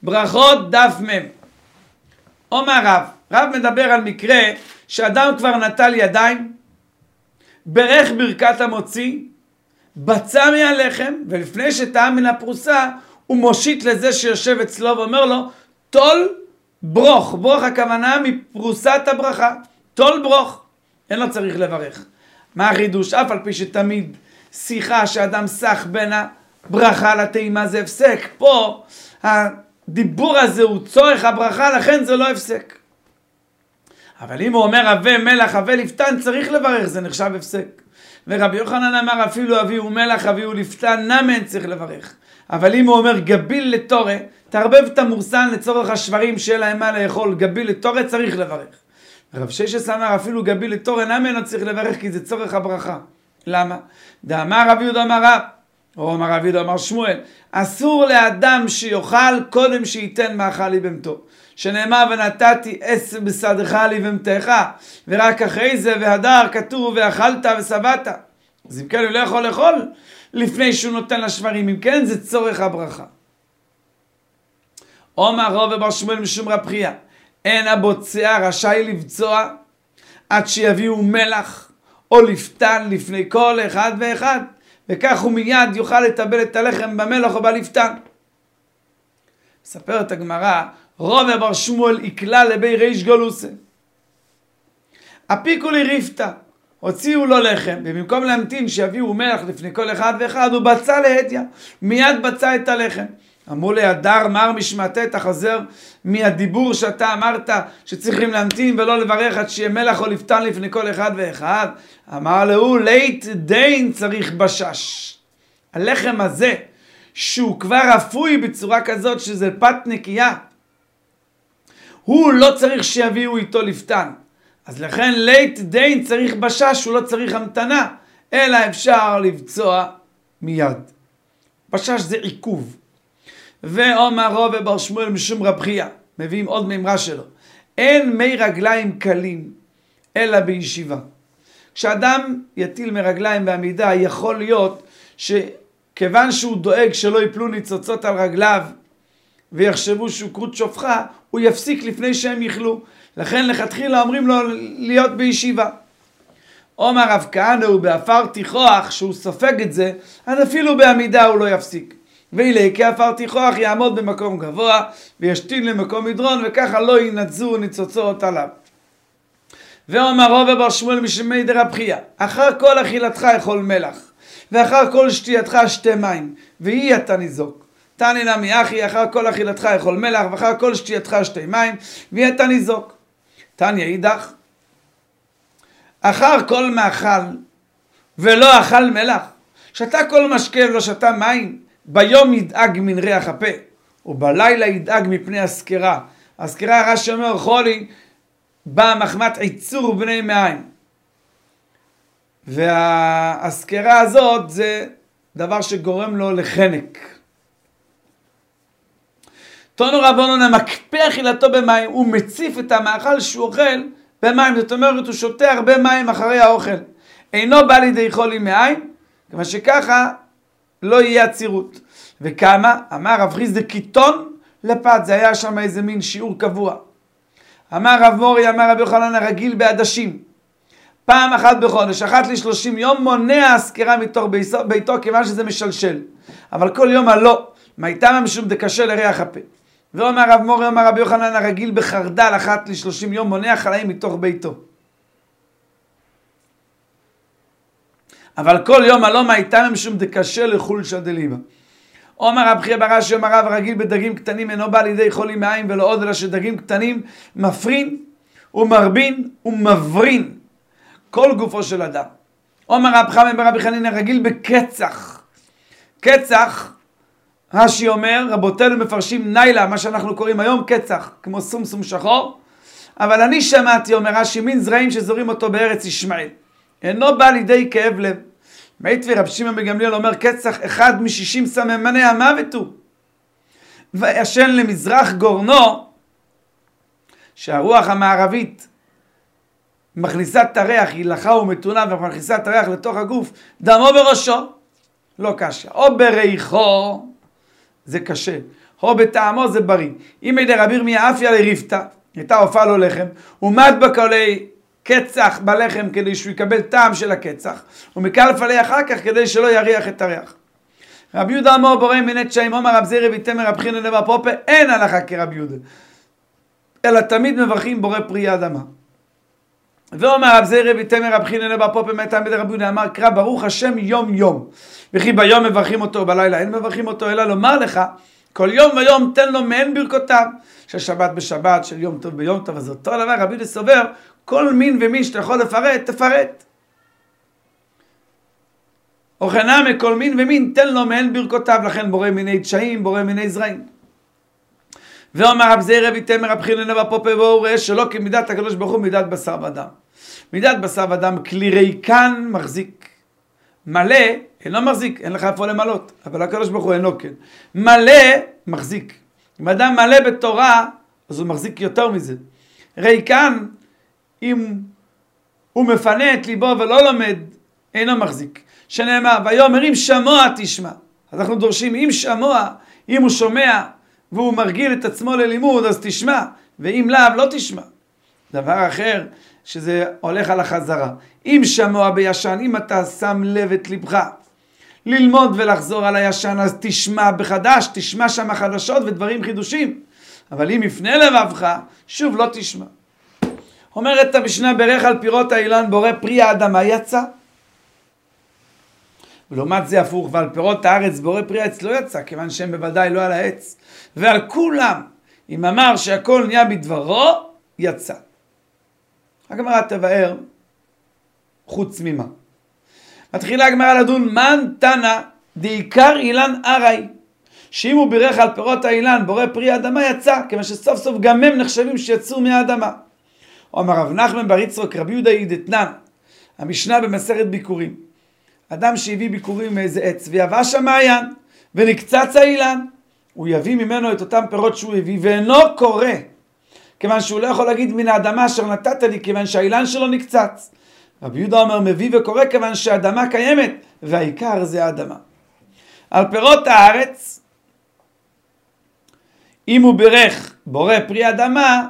ברכות דף מם. אומר רב מדבר על מקרה שאדם כבר נטל ידיים, ברך ברכת המוציא, בצע מהלחם, ולפני שטעם מן הפרוסה, הוא מושיט לזה שיושב אצלו ואומר לו, תול ברוך. ברוך הכוונה מפרוסת הברכה. תול ברוך. אין לו צריך לברך. מה החידוש? אף על פי שתמיד שיחה שאדם סח בין הברכה לטעימה זה הפסק. פה הדיבור הזה הוא צורך הברכה, לכן זה לא הפסק. אבל אם הוא אומר אבי מלח אבי לפתן, צריך לברך, זה נחשב הפסק. ורבי יוחנן אמר אפילו אבי ומלח אבי ולפתן, נמן צריך לברך. אבל אם הוא אומר גביל לתורה, תערבב את המורסן לצורך השברים שיהיה להם מה לאכול, גביל לתורה צריך לברך. רב ששס אמר אפילו גביל לתורה נמן לא צריך לברך, כי זה צורך הברכה. למה? דאמר רבי יהודה אמר רב, או אמר רבי יהודה אמר שמואל, אסור לאדם שיאכל קודם שייתן מאכל לבהמתו. שנאמר ונתתי עשב בשדך לבהמתך, ורק אחרי זה והדר כתוב ואכלת ושבעת. אז אם כן הוא לא יכול לאכול לפני שהוא נותן לשברים, אם כן זה צורך הברכה. אומר רב בר שמואל משום רב חייא, אין הבוצע רשאי לבצוע עד שיביאו מלח או לפתן לפני כל אחד ואחד, וכך הוא מיד יוכל לטבל את הלחם במלח או בלפתן. מספרת הגמרא, רב בר שמואל יקלה לבי ריש גולוסה, הפיקו לי ריפתא, הוציאו לו לחם, ובמקום להמתין שיביאו מלח לפני כל אחד ואחד, הוא בצע להדיא, מיד בצע את הלחם. אמרו לי, הדר מר משמעתה, אתה חוזר מהדיבור שאתה אמרת שצריכים להמתין ולא לברך עד שיהיה מלח או לפתן לפני כל אחד ואחד. אמר לו, לית דין צריך בשש. הלחם הזה, שהוא כבר אפוי בצורה כזאת שזה פת נקייה, הוא לא צריך שיביאו איתו לפתן. אז לכן לית דין צריך בשש, הוא לא צריך המתנה, אלא אפשר לבצוע מיד. בשש זה עיכוב. ואומר רב בר שמואל משום רב חייא, מביאים עוד מימרה שלו, אין מי רגליים קלים אלא בישיבה. כשאדם יטיל מרגליים בעמידה, יכול להיות שכיוון שהוא דואג שלא יפלו ניצוצות על רגליו ויחשבו שהוא קרות שופחה, הוא יפסיק לפני שהם יחלו. לכן לכתחילה אומרים לו להיות בישיבה. אומר רב כהנא הוא באפר תיכוח, שהוא סופג את זה, אז אפילו בעמידה הוא לא יפסיק. ואילי כאפר תיכוח יעמוד במקום גבוה וישתין למקום מדרון, וככה לא ינצו ניצוצות עליו. ואומר רב בר שמואל משמי דרב חייא, אחר כל אכילתך אכול מלח, ואחר כל שתייתך שתי מים, ויהי אתה ניזוק. תני נמי אחי, אחר כל אכילתך אכול מלח, ואחר כל שתייתך שתי מים, ויהי אתה ניזוק. תניא אידך, אחר כל מאכל ולא אכל מלח, שתה כל משקה ולא שתה מים, ביום ידאג מן ריח הפה, ובלילה ידאג מפני הסקרה. הסקרה רש"י אומר חולי בא מחמת עיצור בני מעיים, והסקרה הזאת זה דבר שגורם לו לחנק. תנו רבנן המקפיא אכילתו במים, הוא מציף את המאכל שהוא אוכל במים, זאת אומרת הוא שותה הרבה מים אחרי האוכל, אינו בא לידי חולי מעיים, כיוון שככה לא יהיה עצירות. וכמה? אמר רב חיסדא קיטון לפת, זה היה שם איזה מין שיעור קבוע. אמר רב מורי, אמר רבי יוחנן הרגיל בעדשים, פעם אחת בחודש, אחת ל30 יום, מונע הסקירה מתוך ביתו, כיוון שזה משלשל. אבל כל יום הלא, מהייתה משום דקשה לריח הפה. ואומר רב מורי, אמר רבי יוחנן הרגיל בחרדל, אחת ל30 יום, מונע חלאים מתוך ביתו. אבל כל יום הלא מהייתה משום דקשה לחולשא דליבה. אומר רב חייא בר אשי, אומר רב רגיל בדגים קטנים אינו בא לידי חולי מעיים ולא עוד, אלא שדגים קטנים מפרין ומרבין ומברין כל גופו של אדם. אומר רב חמא ברבי חנינא רגיל בקצח. קצח, רש"י אומר, רבותינו מפרשים נילה, מה שאנחנו קוראים היום קצח, כמו סומסום שחור, אבל אני שמעתי, אומר רש"י, מין זרעים שזורים אותו בארץ ישמעאל, אינו בא לידי כאב לב. מיתבי רב שמעון בן גמליאל אומר קצח אחד מ60 סממני המוות הוא. וישן למזרח גורנו, שהרוח המערבית מכניסה את הריח, היא לחה ומתונה ומכניסה את הריח לתוך הגוף, דמו בראשו, לא קשה. או בריחו, זה קשה. או בטעמו זה בריא. אם ידי רבי ירמיה אפיה לריפתא, הייתה עופה לו לחם, ומד בקולי קצח בלחם כדי שהוא יקבל טעם של הקצח, ומקלף עלי אחר כך כדי שלא יריח את הריח. רבי יהודה אמר בורא מיני תשעים, אומר רב זירא ויתמר רב חייא לבר פופה, אין הלכה כרבי יהודה, אלא תמיד מברכים בורא פרי אדמה. ואומר רב זירא ויתמר רב חייא לבר פופה, מהטעם רבי יהודה אמר קרא ברוך השם יום יום, וכי ביום מברכים אותו, בלילה אין מברכים אותו, אלא לומר לך כל יום ויום תן לו מעין ברכותיו, של שבת בשבת, של יום טוב ביום טוב. אז אותו דבר רבי יהודה סובר, כל מין ומין שאתה יכול לפרט, תפרט. וכן מכל מין ומין תן לו מעין ברכותיו, לכן בורא מיני תשעים, בורא מיני זרעים. ואומר רב זירא ויתמר רב חייא לבר פופה, והוא רואה שלא כמידת הקדוש ברוך הוא מידת בשר ודם. מידת בשר ודם כלי ריקן מחזיק, מלא אינו מחזיק, אין לך איפה למלות, אבל הקדוש ברוך הוא אינו כן. מלא מחזיק. אם אדם מלא בתורה, אז הוא מחזיק יותר מזה. ריקן, אם הוא מפנה את ליבו ולא לומד, אינו מחזיק. שנאמר, ויאמר אם שמוע תשמע. אז אנחנו דורשים, אם שמוע, אם הוא שומע והוא מרגיל את עצמו ללימוד, אז תשמע, ואם לאו, לא תשמע. דבר אחר, שזה הולך על החזרה. אם שמוע בישן, אם אתה שם לב את לבך, ללמוד ולחזור על הישן, אז תשמע בחדש, תשמע שם חדשות ודברים חידושים. אבל אם יפנה לבבך, שוב לא תשמע. אומרת המשנה, ברך על פירות האילן בורא פרי האדמה יצא. ולעומת זה הפוך, ועל פירות הארץ בורא פרי העץ לא יצא, כיוון שהם בוודאי לא על העץ. ועל כולם, אם אמר שהכל נהיה בדברו, יצא. הגמרא תבאר חוץ ממה. מתחילה הגמרא לדון מן תנא דעיקר אילן ארעי, שאם הוא בירך על פירות האילן בורא פרי האדמה יצא, כיוון שסוף סוף גם הם נחשבים שיצאו מהאדמה. אומר רב נחמן בר יצחק רבי יהודה דתנן, המשנה במסכת ביקורים, אדם שהביא ביקורים מאיזה עץ ויבש המעיין ונקצץ האילן, הוא יביא ממנו את אותם פירות שהוא הביא ואינו קורא, כיוון שהוא לא יכול להגיד מן האדמה אשר נתת לי, כיוון שהאילן שלו נקצץ. רבי יהודה אומר מביא וקורא, כיוון שהאדמה קיימת והעיקר זה האדמה. על פירות הארץ, אם הוא בירך בורא פרי אדמה,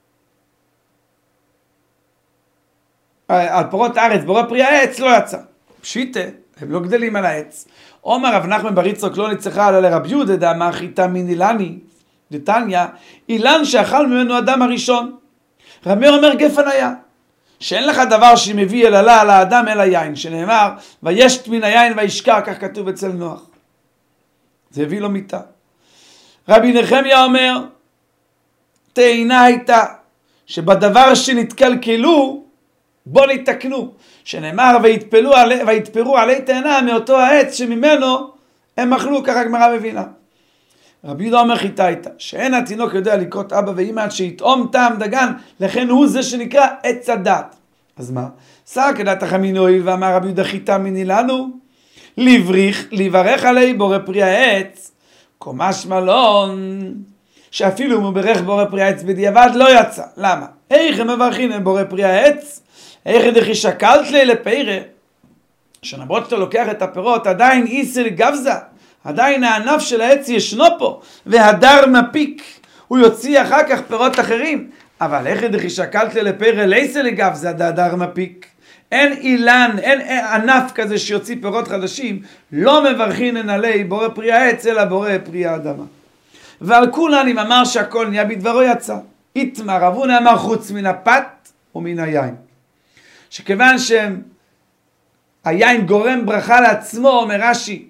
על פירות הארץ בורא פרי העץ לא יצא. פשיטה, הם לא גדלים על העץ. אומר רב נחמן בר יצחק לא ניצחה אלא לרבי יהודה דאמר חיטה מן אילני דתניא, אילן שאכל ממנו אדם הראשון. רבי אומר גפן היה, שאין לך דבר שמביא אל עלה על האדם אלא יין, שנאמר וישת מן היין וישכר, כך כתוב אצל נוח. זה הביא לו מיטה. רבי נחמיה אומר תאנה הייתה שבדבר שנתקלקלו בוא נתקנו, שנאמר ויתפרו עלי תאנה מאותו העץ שממנו הם אכלו, ככה הגמרא מבינה. רבי יהודה אומר חיטה הייתה שאין התינוק יודע לקרות אבא ואמא עד שיטעום טעם דגן, לכן הוא זה שנקרא עץ הדת. אז מה? שר כדת החמין הועיל ואמר רבי יהודה חיטה מיני לנו לברך עלי בורא פרי העץ, קומש מלון שאפילו אם הוא ברך בורא פרי העץ בדיעבד לא יצא. למה? איך הם מברכים הם בורא פרי העץ? איך דכי שקלת לי לפירה, שנמרות שאתה לוקח את הפירות עדיין איסר גבזה, עדיין הענף של העץ ישנו פה והדר מפיק, הוא יוציא אחר כך פירות אחרים. אבל איך דכי שקלת לי לפירה לאיסר גבזה הדר מפיק, אין אילן, אין ענף כזה שיוציא פירות חדשים, לא מברכים עלי בורא פרי העץ אלא בורא פרי האדמה. ועל כולן אם אמר שהכל נהיה בדברו יצא. איתמר רבונה אמר חוץ מן הפת ומן היין, שכיוון שהיין גורם ברכה לעצמו, אומר רש"י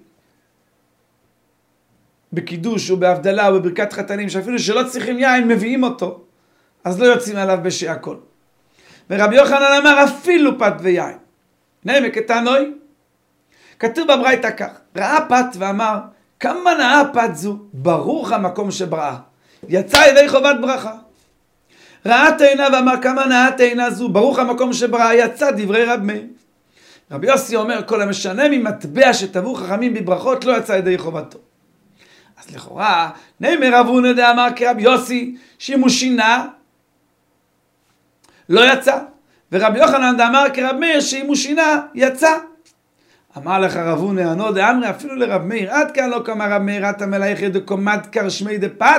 בקידוש ובהבדלה ובברכת חתנים, שאפילו שלא צריכים יין מביאים אותו, אז לא יוצאים עליו בשעקול. ורבי יוחנן אמר אפילו פת ויין נעמק את הנוי. כתוב בברייתא כך, ראה פת ואמר כמה נאה פת זו, ברוך המקום שבראה, יצא ידי חובת ברכה. ראה תאנה ואמר כמה נאה תאנה זו, ברוך המקום שבראה, יצא דברי רב מאיר. רבי יוסי אומר כל המשנה ממטבע שטבעו חכמים בברכות לא יצא ידי חובתו. אז לכאורה נאמר רב הונא דאמר כרבי יוסי שאם הוא שינה לא יצא, ורבי יוחנן דאמר כרב מאיר שאם הוא שינה יצא. אמר לך רב הונא ענו דאמרי אפילו לרב מאיר, עד כאן לא קמא רב מאיר עתה מלאיכא דקומד קר שמי דפת,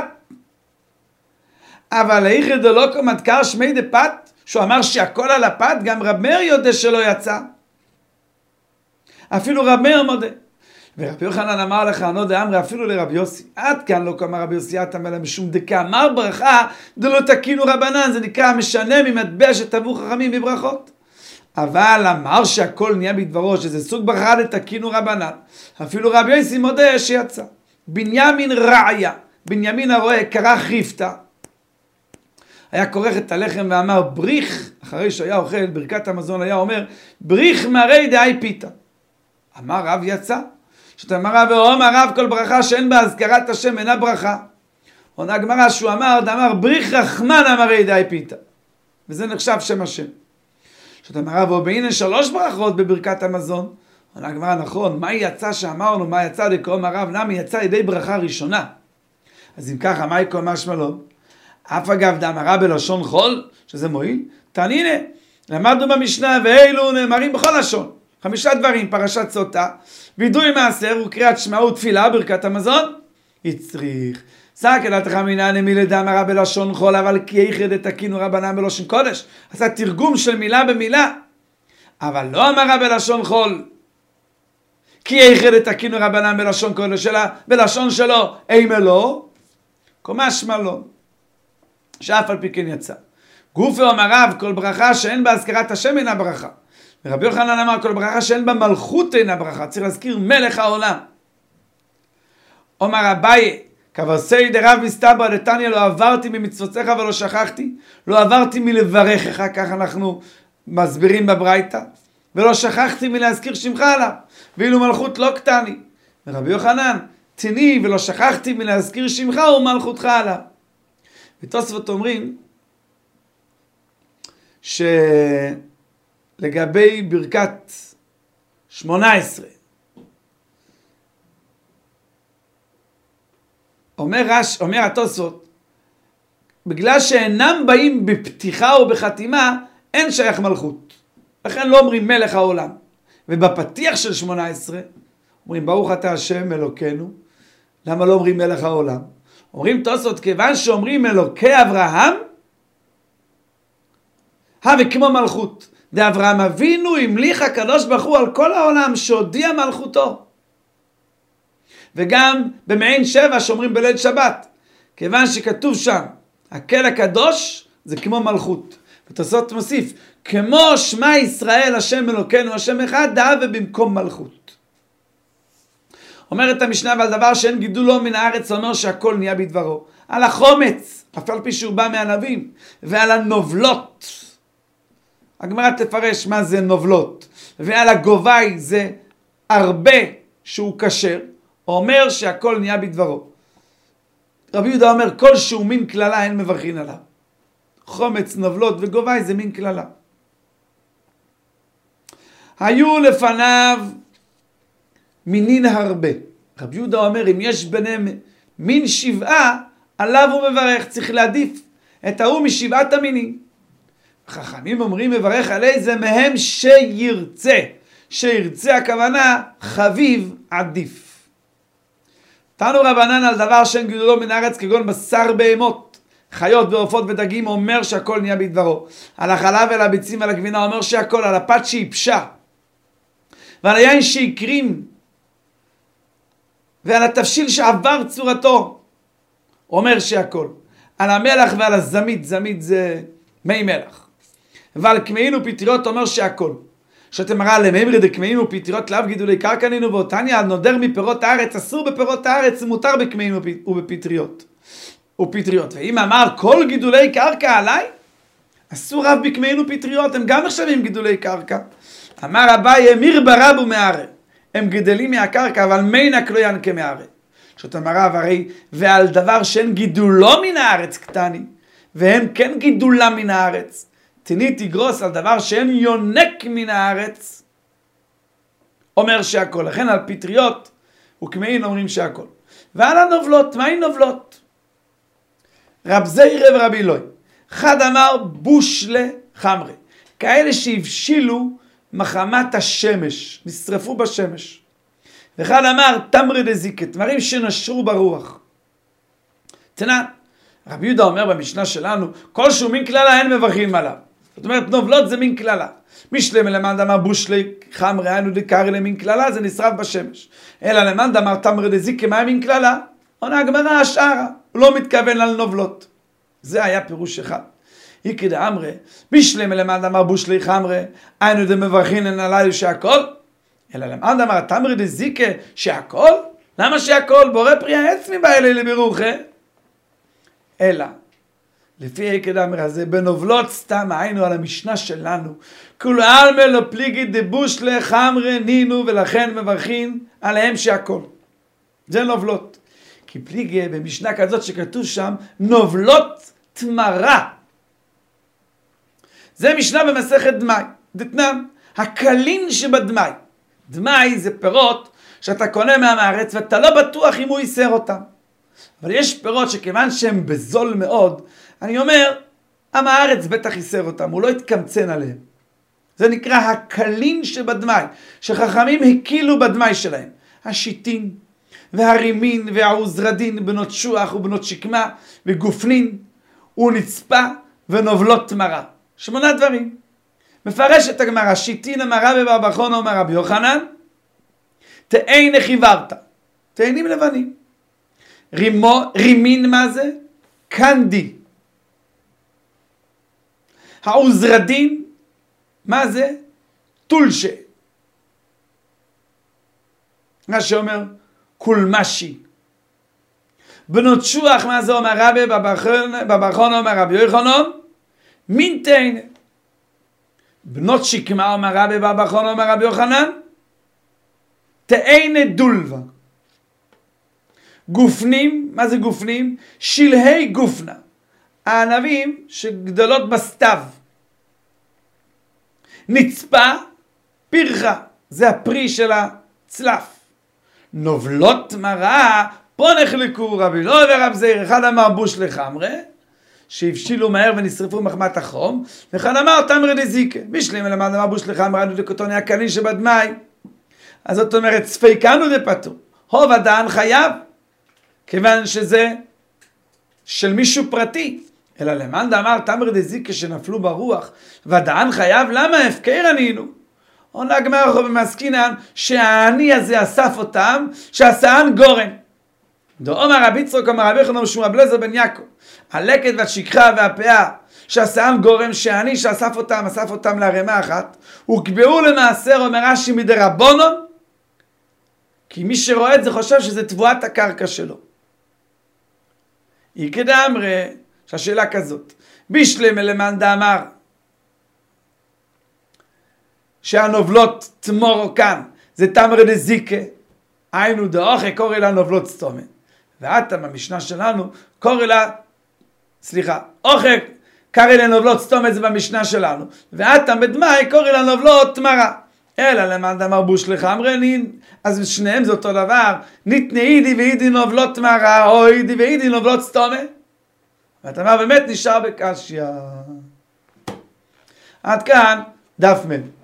אבל איכא דלא קומד קר שמי דפת, שהוא אמר שהכל על הפת, גם רב מאיר יודע שלא יצא. אפילו רב מאיר מודה. ורבי יוחנן אמר לך ענו דאמרי אפילו לרב יוסי, עד כאן לא קמא רבי יוסי עתה מלא משום דקאמר ברכה דלא תקינו רבנן, זה נקרא משנה ממטבע שטבעו חכמים בברכות. אבל אמר שהכל נהיה בדברו, שזה סוג ברכה דתקינו רבנן, אפילו רבי יוסי מודה שיצא. בנימין רעיה, בנימין הרועה קרא חיפתא, היה כורך את הלחם ואמר בריך, אחרי שהיה אוכל ברכת המזון היה אומר בריך מרי דאי פיתה. אמר רב יצא. שאתה אמר רב ואומר רב כל ברכה שאין בה הזכרת השם אינה ברכה. עונה הגמרא שהוא אמר בריך רחמנא מרי דאי פיתה, וזה נחשב שם השם. שאתה אמר רב והנה 3 ברכות בברכת המזון. עונה הגמרא נכון, מה יצא שאמרנו מה יצא דקרום הרב נמי יצא ידי ברכה ראשונה. אז אם ככה מה יקום משמע לו? אף אגב דאמרה בלשון חול, שזה מועיל, תענינה, למדנו במשנה ואלו נאמרים בכל לשון. 5 דברים, פרשת סוטה, וידוי מעשר וקריאת שמע ותפילה ברכת המזון. יצריך, סקלת חמינן מילי דאמרה בלשון חול, אבל כי איכא דתקינו רבנן בלשון קודש. עשה תרגום של מילה במילה, אבל לא אמרה בלשון חול. כי איכא דתקינו רבנן בלשון קודש שלה, בלשון שלו, אימה לא, משמע לו. שאף על פי כן יצא. גופי אומר רב, כל ברכה שאין בה הזכרת השם אינה ברכה. ורבי יוחנן אמר, כל ברכה שאין בה מלכות אינה ברכה. צריך להזכיר מלך העולם. אומר אביי, כבסי דרב מסתברא דתניא, לא עברתי ממצוותיך ולא שכחתי, לא עברתי מלברכך, כך אנחנו מסבירים בברייתא, ולא שכחתי מלהזכיר שמך עליו, ואילו מלכות לא קטני. ורבי יוחנן, תני ולא שכחתי מלהזכיר שמך ומלכותך עליו. ותוספות אומרים שלגבי ברכת 18 אומר התוספות, בגלל שאינם באים בפתיחה או בחתימה אין שייך מלכות, לכן לא אומרים מלך העולם. ובפתיח של 18 אומרים ברוך אתה השם אלוקינו. למה לא אומרים מלך העולם? אומרים תוספות, כיוון שאומרים אלוקי אברהם, וכמו מלכות. דאברהם אבינו המליך הקדוש ברוך הוא על כל העולם שהודיע מלכותו. וגם במעין 7 שאומרים בליל שבת, כיוון שכתוב שם, הקהל הקדוש זה כמו מלכות. ותוספות מוסיף, כמו שמע ישראל השם אלוקינו השם אחד, דאה ובמקום מלכות. אומרת המשנה, ועל דבר שאין גידולו מן הארץ, אומר שהכל נהיה בדברו. על החומץ, אף על פי שהוא בא מהנביאים, ועל הנובלות. הגמרא תפרש מה זה נובלות. ועל הגובי זה הרבה שהוא כשר, אומר שהכל נהיה בדברו. רבי יהודה אומר, כל שהוא מין כללה אין מברכין עליו. חומץ, נובלות וגובי זה מין כללה. היו לפניו מינין הרבה. רבי יהודה אומר, אם יש ביניהם מין 7, עליו הוא מברך. צריך להעדיף את ההוא מ7 המינים. חכמים אומרים, מברך על איזה מהם שירצה. שירצה הכוונה, חביב עדיף. תנו רבנן על דבר שאין גידולו מן הארץ, כגון בשר בהמות, חיות ועופות ודגים, אומר שהכל נהיה בדברו. על החלב ועל הביצים ועל הגבינה אומר שהכל, על הפת שיפשה ועל היין שיקרים ועל התבשיל שעבר צורתו, אומר שהכל. על המלח ועל הזמית, זמית זה מי מלח. ועל קמעין ופטריות אומר שהכל. שאתם מראה למאמרי דקמעין ופטריות לאו גידולי קרקע נינו, ואותניה נודר מפירות הארץ, אסור בפירות הארץ, מותר בקמעין ובפטריות. ואם אמר כל גידולי קרקע עליי, אסור רב בקמעין ופטריות, הם גם נחשבים גידולי קרקע. אמר אביי, אמיר ברבו מהרי. הם גדלים מהקרקע, אבל מינק לא ינקה מהארץ. שאתה מראה, הרי, ועל דבר שאין גידולו מן הארץ קטני, והם כן גידולם מן הארץ, תני תגרוס על דבר שאין יונק מן הארץ, אומר שהכל. לכן על פטריות וקמעין אומרים שהכל. ועל הנובלות, מהי נובלות? רב זיירא ורבי אלוהי. אחד אמר בושלה חמרי. כאלה שהבשילו מחמת השמש, נשרפו בשמש. ואחד אמר תמרי דזיקה, תמרים שנשרו ברוח. תנא, רבי יהודה אומר במשנה שלנו, כל שהוא מין כללה אין מברכים עליו. זאת אומרת, נובלות זה מין כללה. משלם למאן דאמר בושלי חמרי היינו דקרי למין כללה, זה נשרף בשמש. אלא למאן דאמר תמרי דזיקה, מה מין כללה? עונה הגמרא השערה, הוא לא מתכוון על נובלות. זה היה פירוש אחד. איקי דאמרי, משלם למאן דאמר בושלי חמרי, היינו דמברכים עליו שהכל. אלא למאן דאמר תמרי דזיקה, שהכל? למה שהכל? בורא פרי העץ מבא אלי לבירוכה. אלא, לפי איקד אמר הזה, בנובלות סתם היינו על המשנה שלנו, כולו אלמה לא פליגי דבוש לחמרי נינו, ולכן מברכים עליהם שהכל. זה נובלות. כי פליגי במשנה כזאת שכתוב שם, נובלות תמרה. זה משנה במסכת דמי. דתנן, הקלין שבדמי. דמי זה פירות שאתה קונה מהמארץ ואתה לא בטוח אם הוא ייסר אותם. אבל יש פירות שכיוון שהם בזול מאוד, אני אומר, עם הארץ בטח ייסר אותם, הוא לא יתקמצן עליהם. זה נקרא הקלין שבדמי, שחכמים הקילו בדמי שלהם. השיטין והרימין והעוזרדין, בנות שוח ובנות שקמה וגופנין, ונצפה ונובלות תמרה. 8 דברים. מפרשת הגמרא, שיטין אמרה בבבא חונא אמר רבי יוחנן, תאנה חיוורת, תאנים לבנים. רימין מה זה? קנדי. העוזרדין מה זה? טולשה. מה שאומר קולמשי. בנות שוח מה זה אומר רבי בבא חונא אומר רבי יוחנן? מין תאנה. בנות שקמה אומר רבי בבא חונא אומר רבי יוחנן? תאנה דולבה. גופנים, מה זה גופנים? שלהי גופנה. הענבים שגדלות בסתיו. נצפה, פרחה, זה הפרי של הצלף. נובלות תמרה, פה נחלקו רבי לא ורב זעיר, אחד אמר בוש לחמרי, שהבשילו מהר ונשרפו מחמת החום, ואחד אמר תמרי דזיקה, בשלים למד אמר בוש לחמרי, ענו דקוטוני הקלין שבדמי. אז זאת אומרת, ספיקנו דפטור, הוב הדן חייב, כיוון שזה של מישהו פרטי. אלא למאן דאמר תמרי דזיקה שנפלו ברוח, ודען חייב, למה הפקר ענינו? עונה הגמרא במסקינן, שהעני הזה אסף אותם, שהשאן גורם. דאמר רבי יצחק אמר רבי יוחנן ושמואל בלזר בן יעקב, הלקט והשכחה והפאה, שהשאן גורם, שהעני שאסף אותם, אסף אותם לערימה אחת, וקבעו למעשר אומר רש"י מדרבנן, כי מי שרואה את זה חושב שזה תבואת הקרקע שלו. איקי דאמרי, שהשאלה כזאת, בשלמה למאן דאמר שהנובלות תמורו כאן זה תמרי דזיקה, היינו דאוכה קורא לה נובלות סתומה. ועתה במשנה שלנו קורא לה, אוכה קורא לה נובלות סתומה, זה במשנה שלנו. ועתה בדמי קורא לה נובלות תמרה. אלא למאן דאמר בוש לחמרי נין, אז שניהם זה אותו דבר, ניתנה אידי ואידי נובלות תמרה, או אידי ואידי נובלות סתומה. ואתה אומר באמת נשאר בקשיא. עד כאן דף מ'.